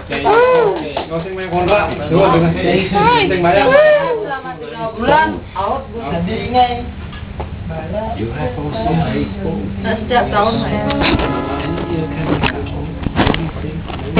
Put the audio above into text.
Kau sing main kontrak, dua dengan sing bayar. Selama 3 bulan, out jadi ingai. You have also baseball. Setiap tahun saya. And you can